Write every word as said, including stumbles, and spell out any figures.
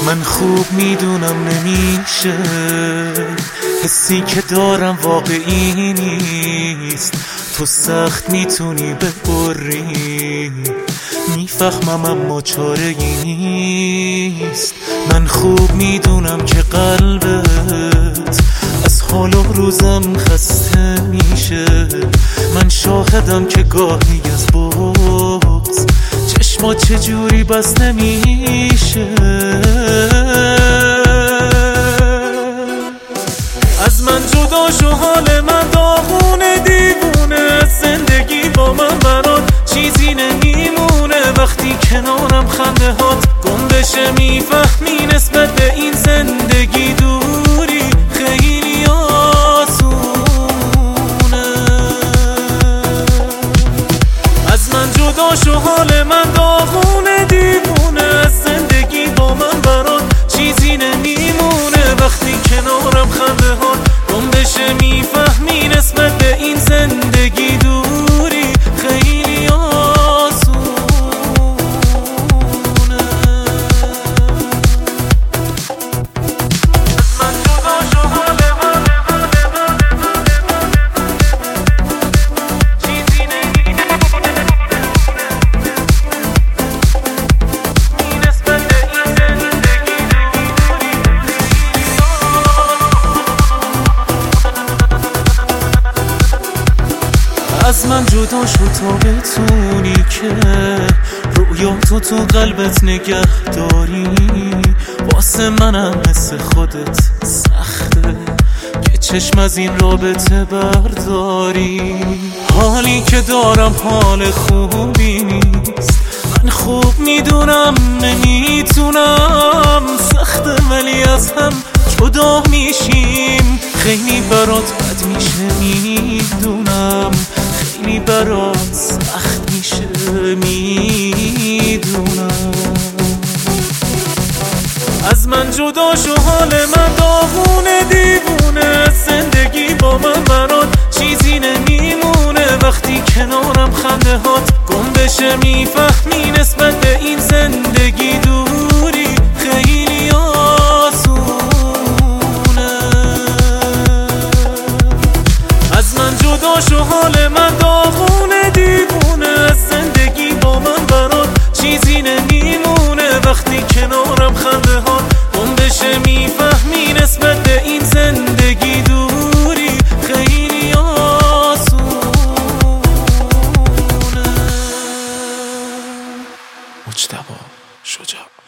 من خوب میدونم نمیشه، حسی که دارم واقعی نیست. تو سخت میتونی ببری، میفهمم اما چاره‌ای نیست. من خوب میدونم که قلبت از حال و روزم خسته میشه. من شاهدم که گاهی از بغض چشما چجوری بس نمیشه. از من جدا شو، حال من داغونه، دیوونه از زندگی با من برات چیزی نمیمونه. وقتی کنارم خنده هات گم بشه میفهمی نسبت به این زندگی دوری خیلی آسونه. از من جدا شو، حال من داغونه، دیوونه از زندگی با من برات چیزی نمیمونه. وقتی کنارم خنده هات گم بشه میفهمی نسبت به این زندگی دوری خیلی آسونه. از من جدا شو، حال من چیزی نمیمونه نسبت به این زندگی دوری. از من جدا شو تا بتونی که رویاتو تو قلبت نگه داری. واسه منم مثل خودت سخته که چشم از این رابطه برداری. حالی که دارم حال خوبی نیست، من خوب میدونم نمیتونم. سخته ولی از هم جدا میشیم، خیلی برات بد میشه میدونم، خیلی برات سخت میشه میدونم. از من جدا شو، حال من داغونه، دیوونه از زندگی با من برات چیزی نمیمونه. وقتی کنارم خنده هات گم بشه میفهمی نسبت به این زندگی دوری خیلی آسونه. از من جدا شو، حال من داغونه، دیوونه از زندگی با من برات چیزی نمیمونه. وقتی کنارم خنده ها گم بشه میفهمی نسبت به این زندگی دوری خیلی آسونه. مجتبی شجاع.